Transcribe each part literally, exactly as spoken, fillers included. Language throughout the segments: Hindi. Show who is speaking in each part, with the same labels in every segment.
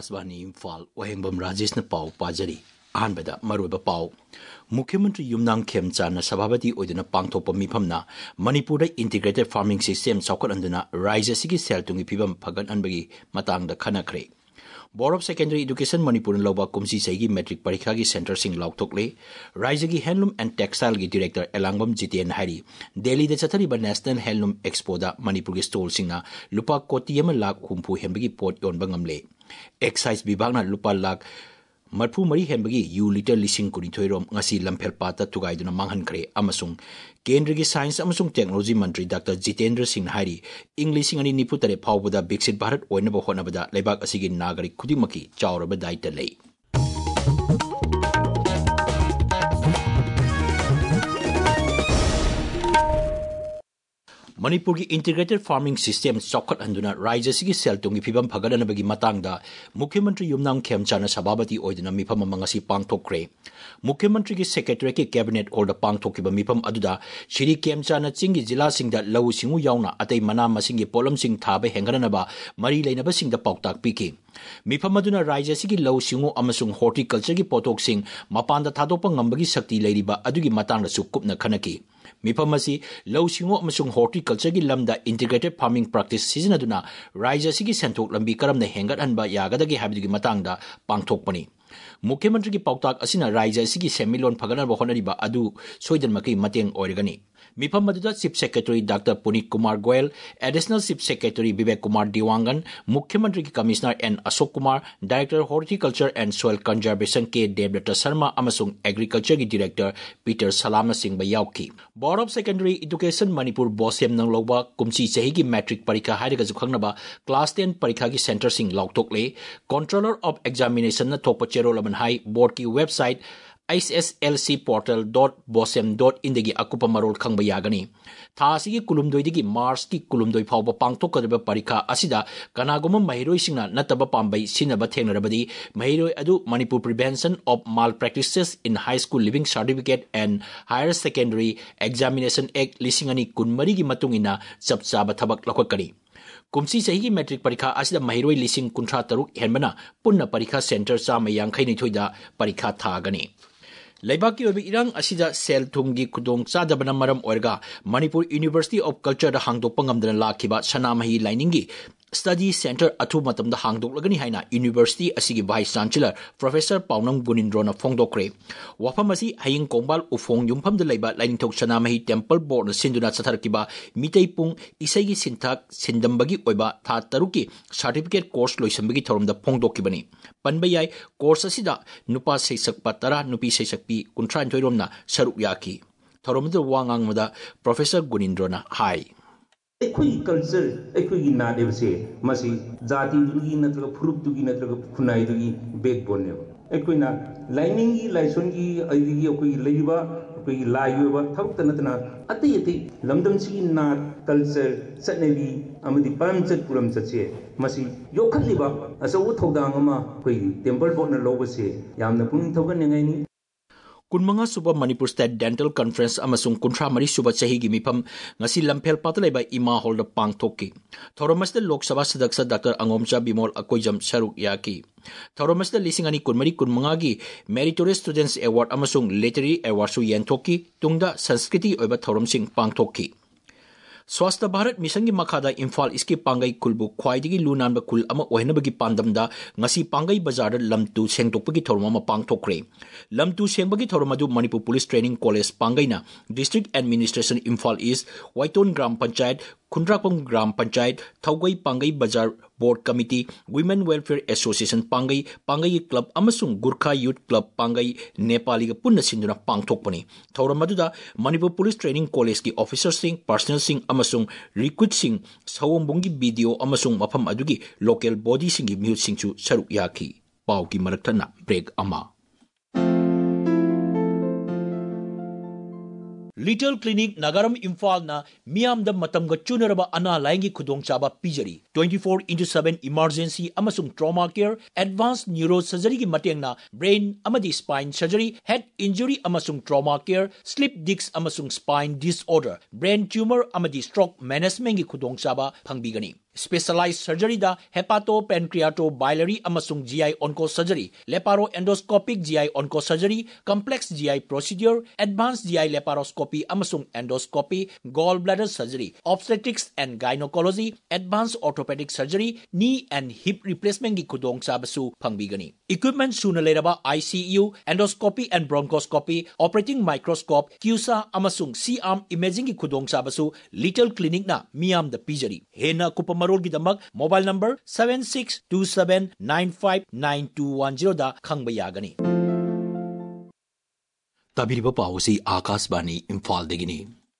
Speaker 1: आकाशवाणी इम्फाल वहेंबम राजेश न पाव पाजरी अहनबदा मरुब पाव मुख्यमंत्री युमनाम खेमचान सभापति ओइदना पांगथोप मिफमना मणिपुर इंटीग्रेटेड फार्मिंग सिस्टम चौकटअंदना राज्य सिगी सेलतुंगी फिबम फगनअनबगी मतांगदा खनखरे board of secondary education Manipur लौबा कुमसी सही मैट्रिक परीक्षा की सेंटर सिंह लौटोकले राज्य की हैंडलूम एंड टेक्सटाइल की डायरेक्टर एलांगम जितेन हारी दिल्ली दे चथरिबा नेशनल हैंडलूम एक्सपोदा मणिपुर की स्टॉल सिंगना लुपा कोटी अमा लाख हुंफु हेंबगी पोट योनबा ngamle एक्साइज विभागना लुपा लाख मरफू मरी हेंबगी यू लीटर लिसिंग कुनिथोइरोम ngasi लम्फेल पाता तुगाइदुना मांगहनखरे अमसुंग केंद्र की साइंस अमसुंग टेक्नोलॉजी मंत्री डॉक्टर जितेंद्र सिंह हारी इंग्लिश अनि निफु तरे फावबदा विकसित भारत ओइनबो होनबदा लेबाक असिगी नागरिक खुदिमकी चावरबा दायित्व लई मणिपुर की इंटीग्रेटेड फार्मिंग सिस्टम चौखट हंदुना राज्य सिगी सेलतुंगी फिबम फगदनबगी मतांगदा मुख्यमंत्री युमनाम खेमचाना सभापति ओइदना मिफम मंगसी पांगथोकरे मुख्यमंत्री की सेक्रेटरी के कैबिनेट हॉल पांगथोकिबा मिफम अदुदा श्री खेमचाना चिंगी जिला सिंगदा लौ सिंगु यावना अतै मना मसिंगी पोलम सिंग थाबे हेंगननबा मरी लेनबा सिंगदा पाउताक पिकी मिफम अदुना राज्य सिगी लौ सिंगु अमसुंग हॉर्टिकल्चर की पोतोक सिंग मपानदा थादोपा ngambagi शक्ति लेरिबा अदुगी मतांगदा सुकुपना खनकी मिफम असी लौ सिंगु अमसुंग हॉर्टिकल्चर की लमदा इंटीग्रेटेड फार्मिंग प्रैक्टिस सिजनदुना राज्य सिगी सेंथोक लंबी करमना हेंगतहनबा यागदगी हाबिदगी मतांगदा पांगथोकपनी मुख्यमंत्री की पाउताक असिना राज्य सिगी सेमिलोन फगनबा होनरिबा अदु सोइदनमकी मतेंग ओइरगनी मिफम मदुदा chief secretary doctor Puneet Kumar Goyal additional chief secretary Vivek Kumar Dewangan मुख्यमंत्री की commissioner N Ashok Kumar director horticulture and soil conservation K Devdutt Sharma अमसुंग एग्रीकल्चर की डायरेक्टर पीटर सलाम सिंह याउकी board of secondary education Manipur BOSEM नंगलोबा कुमसी चही की मैट्रिक परीक्षा हाइरगा जुखंगनबा क्लास टेन परीक्षा की सेंटर सिंह लौटोकले कंट्रोलर ऑफ एग्जामिनेशन न थोप चेरोलमन हाई बोर्ड की website S S L C portal dot BOSEM dot in दगी अकुप मरोल खंग यागनी थासी की कुलुमदोइदगी मार्च की कुलुमदोइ फाउब पांगथोकदबा परीक्षा असिदा कनागुम महिरोइ सिंगना नतब पांबई सिनब थेंगरबदी महिरोइ अदु Manipur prevention of malpractices in high school leaving certificate and higher secondary examination act लिसिंग अनि कुनमरी की मतुंगिना चपचाब थबक लखकनी कुमसी सही की मैट्रिक परीक्षा असिदा महिरोइ लिसिंग कुंथ्रा तरुक हेनबना पुन्ना परीक्षा सेंटर चाम यांखै निथोइदा परीक्षा थागनी लेबाक की इरंग असिदा सेल थुंगी खुदोंग चादबना मरम ओरगा मणिपुर यूनिवर्सिटी ऑफ कल्चर हांगदोकपा ngamdana लाखिबा सनामही लाइनिंगी स्टडी सेंटर अथु मतमदा हांगदोकलगनी हाइना यूनिवर्सिटी असिगी वाइस चांसलर प्रोफेसर पाउनम गुनिंद्रोना फोंगदोकरे वाफम असि हयिंग कोंबाल उफोंग युमफम द लेबा लाइनिंथोक सनामही टेंपल बोर्ड सिंदुना चथरकिबा मितै पुंग इसैगी सिंथाक सिंदंबगी ओइबा था तरुकी सर्टिफिकेट कोर्स लोइसंबगी थोरमदा फोंगदोकिबनी पनबयाई कोर्स असिदा नुपा सैसकपा तरा नुपी सैसकपी कुंथ्रा थोइरोमना सरुक याकी थोरमदा वांगांगमदा प्रोफेसर गुनिंद्रोना हाई
Speaker 2: एखुई कल्चर एखुई नादेबसे मसी जाति दुगी नत्रग फुरुप दुगी नत्रग खुनाई दुगी बैकबोन ने एखुइना लाइनिंग की लाइसन की अदिगी एखुई लेबा एखुई लाइबा थबत नतना अति अति लमदम सी ना कल्चर चटनेबी अमदि परमचत पुरम चचे मसी योखलिबा असौ थौदांग अमा एखुई टेंपल बोर्ड न लोबसे यामना पुनिंग थौगननेगाइनी
Speaker 1: कुनमंगा सुबह मणिपुर स्टेट डेंटल कॉन्फ्रेंस अमसुंग कुंथ्रा मरी सुबह चही की मिफम ngasi लम्फेल पातलेबा इमा हॉल द पांगथोकी थोरमस लोकसभा सदस्य डॉक्टर अंगोमचा बिमोल अकोइजम सरुक याकी थोरमस लिसिंग अनि कुनमरी कुनमंगा की मेरिटोरियस स्टूडेंट्स अवार्ड अमसुंग लिटरेरी अवार्ड सु येंथोकी तुंगदा संस्कृति ओइबा थोरमसिंग पांगथोकी स्वास्थ्य भारत मिशन की मखादा इम्फाल इसके पांगई कुलबु ख्वाइदगी लुनानब कुल अमा ओहनबगी पांदमदा ngasi पांगई बाजार लमतु सेंगतोकपगी थोरम अमा पांगथोकरे लमतु सेंगबगी थोरम अदु मणिपुर पुलिस ट्रेनिंग कॉलेज पांगईना डिस्ट्रिक्ट एडमिनिस्ट्रेशन इम्फाल ईस्ट वाइटोन ग्राम पंचायत खुंद्रापम ग्राम पंचायत थौगई पांगई बाजार board committee women welfare association पांगई पांगई क्लब अमसुंग गुरखा यूथ क्लब पांगई नेपाली का पुन्ना सिंदुना पांगथोकपनी थौरम अदुदा मणिपुर पुलिस ट्रेनिंग कॉलेज की ऑफिसर सिंह पर्सनल सिंह अमसुंग रिक्रूट सिंह सवोंबुंगी वीडियो अमसुंग मफम अदुगी लोकल बॉडी सिंह म्यूट सिंह सरुक याकी पाव की मरकथना ब्रेक अमा लिटिल क्लिनिक नगरम इम्फाल ना मियाम द मतम ग चुनरबा अना लाइंगी खुदोंग चाबा पिजरी twenty-four into seven इमरजेंसी अमसुंग trauma care advance neuro surgery की मटेंग ना ब्रेन अमदी स्पाइन सर्जरी हेड इंजरी अमसुंग ट्रॉमा केयर स्लिप डिस्क अमसुंग स्पाइन डिसऑर्डर ब्रेन ट्यूमर अमदी स्ट्रोक मैनेजमेंट की खुदोंग चाबा फंगबीगनी Specialized surgery da hepato pancreato biliary amasung G I onco surgery, leparo endoscopic G I onco surgery, complex G I procedure, advanced G I laparoscopy amasung endoscopy, gallbladder surgery, obstetrics and gynecology, advanced orthopedic surgery, knee and hip replacement gi kudong sabasu pangbigani. Equipment suna leraba I C U, endoscopy and bronchoscopy, operating microscope, Q S A amasung C-arm imaging gi kudong sabasu Little Clinic na miyam da pijari. Hena kupam Marol Gidamak, mobile number seven six two seven nine five nine two one zero da khangba yagani. Tabiriba pawsi Akashbani Imphal degini.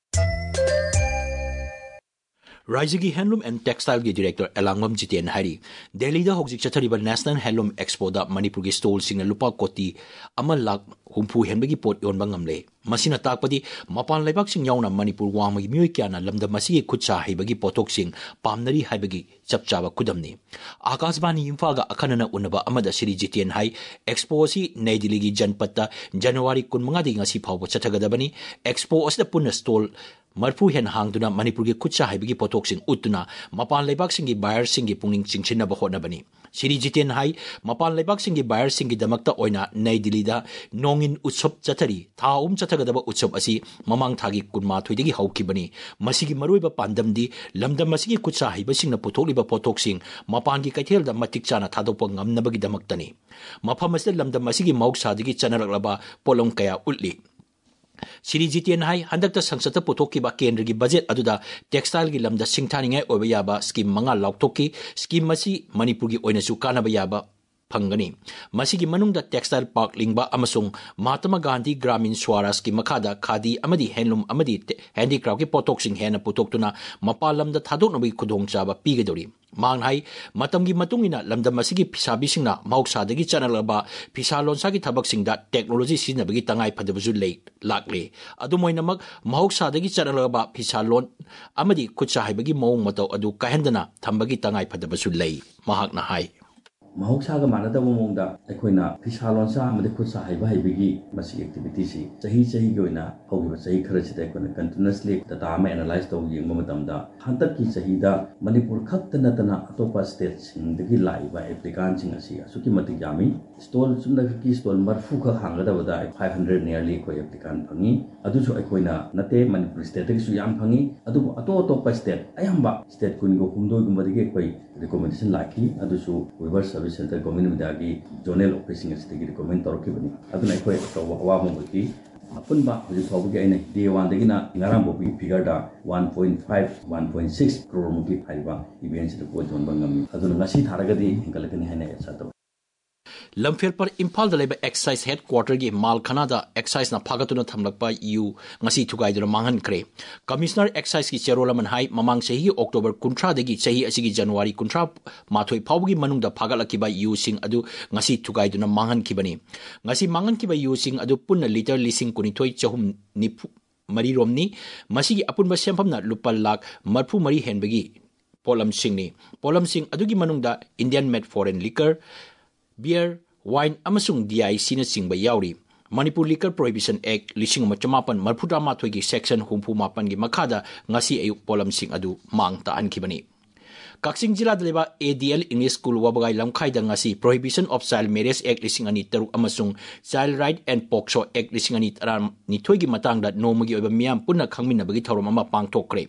Speaker 1: Raijigi Handloom and Textile gi Director Elangwam Jiten Hari, Delhi da hogjik chathariba National Handloom Expo da Manipur gi stall sing na lupa koti amal lak humpu henbagi pot yon bangamle. Masina takpadi mapan laibak sing yauna Manipur wamagi mioi kyana lamda masigi khutsa haibagi potok sing pamnari haibagi chapchaba kudamni. Akashbani Imphal ga akhanana unaba amada Shri Jiten Hai Expo si Nai Delhi gi Janpatta January kunmanga di ngasi phawba chathagadabani. Expo asda punna stall Marfu hen hangduna Manipur gi khutsa haibagi potok sing utuna mapan laibak singi buyer singi pungning chingchinna ba honabani. Shri Jiten Hai mapan laibak singi buyer singi damakta oina Nai Delhi da nongin utsop chathari thaum chathagadaba utsop asi mamang thagi kunma thoidagi haukibani. Masigi maruiba pandamdi lamdam masigi khutsa haiba singna putholiba potok sing mapan gi kaithel da matik chana thadokpa ngamnabagi damaktani. Mafam asda lamdam masigi mauksadagi chanaraklaba polong kaya utli. Shri Jiten Hai handakta sangsata puthokkiba kendra gi budget aduda textile gi lamda singthaningai oiba yaba scheme manga laukthokki. Scheme masi Manipur gi oina su kanaba yaba phangani. Masigi manungda textile park lingba amasung Mahatma Gandhi Gramin Swaraj ki makhada khadi amadi handloom amadi handicraft ki potok sing hena putoktuna mapalamda thadoknabi khudong chaba pigadori. Mang hai matamgi matungina lamda masigi pisabi singna mauksadagi chanalaba pisa lonsagi thabak singda technology sinabagi tangai phadabazu lei lakle. Adumoinamak mauksadagi chanalaba pisa lon amadi khutsa haibagi mawung mataw adu kahendana thambagi tangai phadabazu lei. Mahakna hai
Speaker 3: Mahoksaga manadaba mongda aikoina pisa lonsa amade khutsa haiba haibagi masi activity si chahi chahi gi oina hogiba chahi khara chida aikoina continuously data ama analyze taw yengba matamda hantak ki chahi da Manipur khakta natana atopa state sing dagi laiba applicant sing asi asuki matik yami stall sumna ki stall marfu kha hangadaba da five hundred nearly ko applicant phangi adusu aikoina nate Manipur state gi su yam phangi adu ato atopa state ayamba state kun go humdoi gumba dagi koi recommendation laki adusu weber Service Center Government Midagi Zonal Officing as the recommend Torkibani. Aduna Koi Wamaki, Apunba, which is Hobuki and Day one Degina, Naramboki figured one point five, one point six crore Muki Haiba, events the Port on Bangami. Aduna Nasi Taragadi, Galakan Hene, et cetera.
Speaker 1: Lamphel par Imphal da leba excise headquarter gi Malkhana da excise na phagatuna thamlakpa yu ngasi thugai dura manghan kre. Commissioner excise ki cherolaman hai mamang sehi October kuntra dagi sehi asigi January kuntra mathoi phawgi manung da phagalakiba yu sing adu ngasi thugai duna manghan kibani. Ngasi manghan kiba yu sing adu punna liter lising kunithoi chahum nipu mari romni masigi apunba semphamna lupa lak marphu mari henbagi polam sing ni. Polam sing adugi manung da Indian made foreign liquor, beer, wine, amasung D I C na singba yauri. Manipur Liquor Prohibition Act lising machamapan marputra mathoigi section humpu mapan gi makhada ngasi ayuk polam sing adu mang taan kibani. Kaksing jila daleba A D L English School wabagai lamkhai da ngasi Prohibition of Child Marriage Act lising ani taruk amasung Child Right and Pokso Act lising ani taram nithoigi matang da nomagi oiba miyam punna khangminabagi thorom ama pangthokre.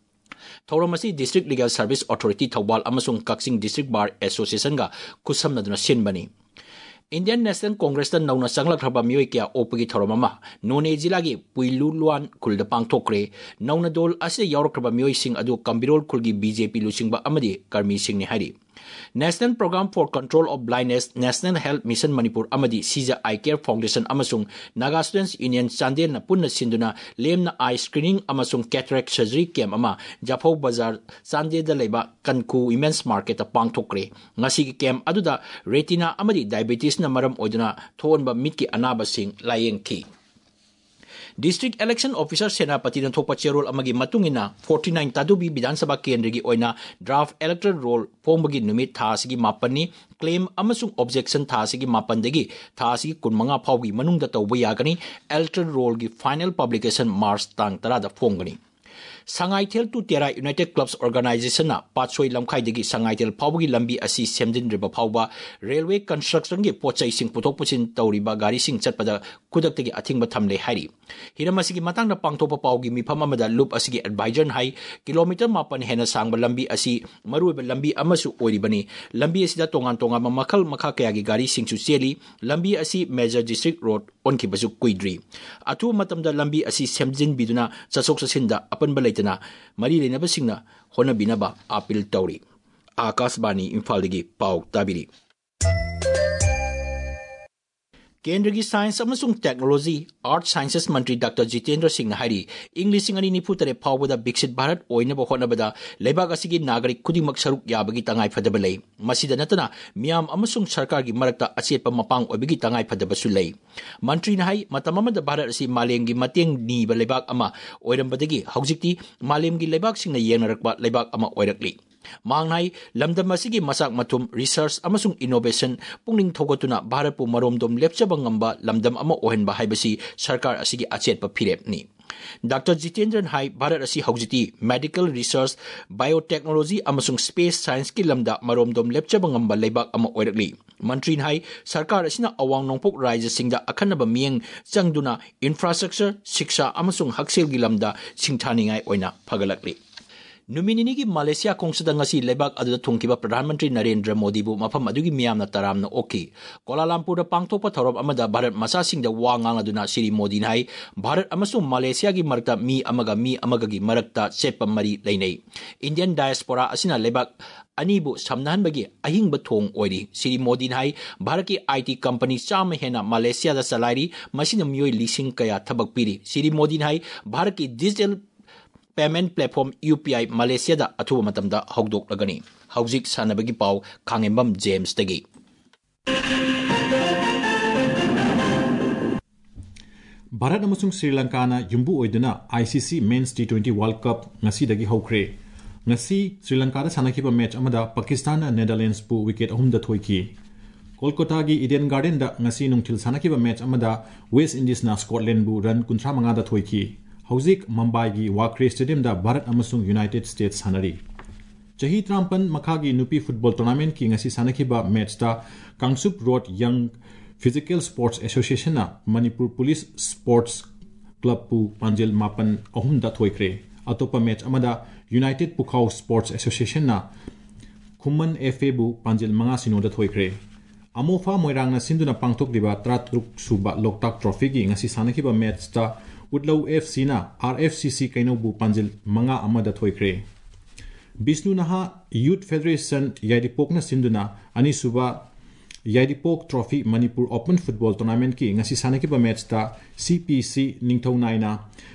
Speaker 1: Thoramasi District Legal Service Authority Thawbal amasung Kaksing District Bar Association ga kusamnaduna sinbani. Indian National Congress ta nauna sanglakhraba mioi kya opagi thoromama none jilagi puilu luan khulda pangthokre nauna dol ase yaurokhraba mioi sing adu kambirol khulgi B J P lusingba amadi karmi sing ni hari. National Program for Control of Blindness, National Health Mission Manipur amadi Sija Eye Care Foundation amasung Naga Students Union Chandel na punna sinduna lemna eye screening amasung cataract surgery camp ama Japhau Bazar Chandel da leba Kanku Immense Market a pangthokre. Ngasi camp aduda retina amadi diabetes na maram oiduna thonba mitki anaba sing layeng ki. District Election Officer Senapati na thopa cherol amagi matungina forty-nine tadubi Bidhan Sabha Kendrigi oina draft electoral roll fombagi numit thasigi mapani claim amasung objection thasigi mapandagi thasigi kunmanga phawgi manungda tawba yagani electoral roll gi final publication March tang tara da fongani. Sangaitel to Tera United Clubs Organization na Patsoi Lamkai digi Sangaitel Pawgi lambi asi semdinriba phawba railway construction gi pochai sing puthok puchin tawriba gari sing chatpada kudak tegi athingba thamle hairi hiram asigi matangda pangthopa pawgi mifam amada loop asigi advisor hai kilometer mapan hena sangba lambi asi maruiba lambi amasu oiribani lambi asida tongan tonga makhal makha kaya gi gari sing chu cheli lambi asi major district road onki basu kuidri atu matamda lambi asi semjin biduna chasok sasinda apan balai tana mari lenaba singna hona binaba apil tawri Akashbani Imphaldagi Pau Tabiri Kendra gi Science amasung Technology Art Sciences Mantri Doctor Jitendra Singh na hari English ngani nipu tare phawbada Biksit Bharat oina ba hona bada lebak asigi nagarik khudimak saruk yabagi tangai phadaba lei masida natana miam amasung sarkar gi marakta achetpa mapang obigi tangai phadaba su lei mantri na hai matamama da Bharat asi malem gi mateng ni ba lebak ama oirambadagi haujikti malem gi lebak singna yengnarakba lebak ama oirakli Mangnai lamdam asigi masak matum research amasung innovation pungning thogotuna Bharat pu maromdom lepchaba ngamba lamdam ama ohenba haibasi sarkar asigi achetpa phirepni Doctor Jitendran hai Bharat asi haujiti medical research biotechnology amasung space science ki lamda maromdom lepchaba ngamba leibak ama oirakli mantri hai sarkar asina awang nongpok rajya singda akhanaba mieng changduna infrastructure shiksha amasung haksel gi lamda singthaningai oina phagalakli Numinini ki Malaysia kongsada ngasi lebak aduda thungkiba Pradhan Mantri Narendra Modi bu mafam adugi miyamna taramna oki Kuala Lumpur da pangthokpa thorob amada Bharat masa singda wa ngang aduna Siri Modi nai Bharat amasung Malaysia gi marakta mi amaga mi amaga gi marakta setpa mari leinei Indian diaspora asina lebak anibu samnahan bagi ahingba thong oiri Siri Modi nai Bharat ki I T company chama hena Malaysia da salari masina miyoi lising kaya thabak piri Siri Modi nai Bharat ki digital Payment platform U P I Malaysia da athuba matamda hawdok lagani hawjik sanabagi paw khangembam James tagi
Speaker 4: Bharat amasung Sri Lanka na yumbu oiduna I C C Men's T twenty World Cup ngasi dagi hawkre ngasi Sri Lanka da sanakiba match amada Pakistan na Netherlands pu wicket ahum da thoiki Kolkata gi Eden Garden da ngasi nungthil sanakiba match amada West Indies na Scotland bu run kunthra manga da thoiki Hauzik Mumbai gi Wakre Stadium da Bharat amasung United States sanari. Chahi Trampan Makhagi Nupi Football Tournament ki ngasi sanakiba match da Kangsup Road Young Physical Sports Association na Manipur Police Sports Club pu Panjil Mapan ahum da thoikre. Atopa match amada United Pukhao Sports Association na Khumman F A bu Panjil manga sino da thoikre. Amofa Moirang na sinduna pangthok diba tratruk suba Loktak Trophy gi ngasi sanakiba match da Woodlow F C na R F C C kainobu panjil manga amada thoikre Bisnu naha Youth Federation Yaidipok na sinduna ani suba Yaidipok Trophy Manipur Open Football Tournament ki ngasi sanakiba match ta C P C ningthau naina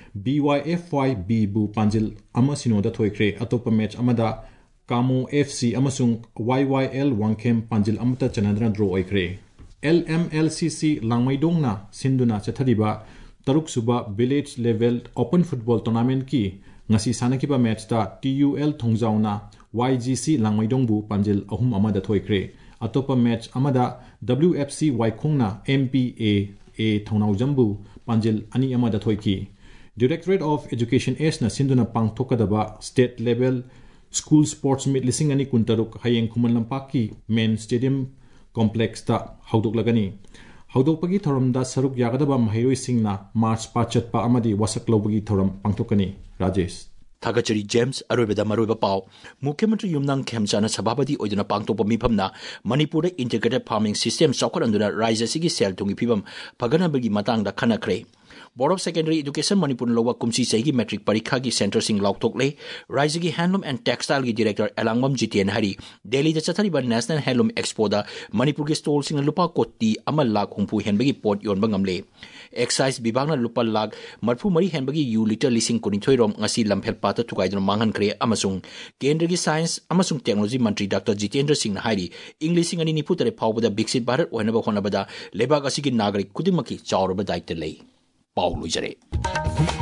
Speaker 4: B Y F Y B bu panjil ama sinoda thoikre atopa match amada Kamo F C amasung Y Y L Wangkhem panjil amata chanadra draw oikre L M L C C Langmaidong na sinduna chathariba Taruk Suba Village Level Open Football Tournament ki ngasi sanakiba match ta T U L Thongjauna Y G C Langmaidong bu panjil ahum amada thoikre atopa match amada W F C Waikhongna M P A A Thongnau Jambu panjil ani amada thoiki Directorate of Education S na sinduna pangthokadaba State Level School Sports Meet lising ani kuntaruk hayeng Khuman Lampak ki Main Stadium Complex ta hawdok lagani Haudopagi thoram da saruk yagadaba mahiroi singna March pachat pa amadi wasak lobagi thoram pangtokani Rajesh
Speaker 1: Thagachari James aroibada maroiba paw Mukhyamantri Yumnang Khemchana sabhabati oiduna pangtokpa mifamna Manipur integrated farming system sokharanduna rajya sigi sel thungi phibam phaganabagi matangda khanakre Board of Secondary Education Manipur Lowa Kumsi Saigi Metric Parikha gi Center Sing Lautok Le Raija gi Handloom and Textile gi Director Elangmam Jiten Hari Delhi da chathariba National Handloom Expo da Manipur gi stall sing lupa koti amal lakh humpu henbagi pot yon bangamle Excise bibangna lupa lakh marfu mari henbagi yu liter lising kunithoi rom ngasi lamphel pata thukaidna manghan kre amasung Kendra gi Science amasung Technology Mantri Doctor Jitendra Singh na hari English sing ani niputare phawbada Biksit Bharat oinaba honabada lebak asigi nagarik kudimaki chawraba daitya lei Paulo Jare.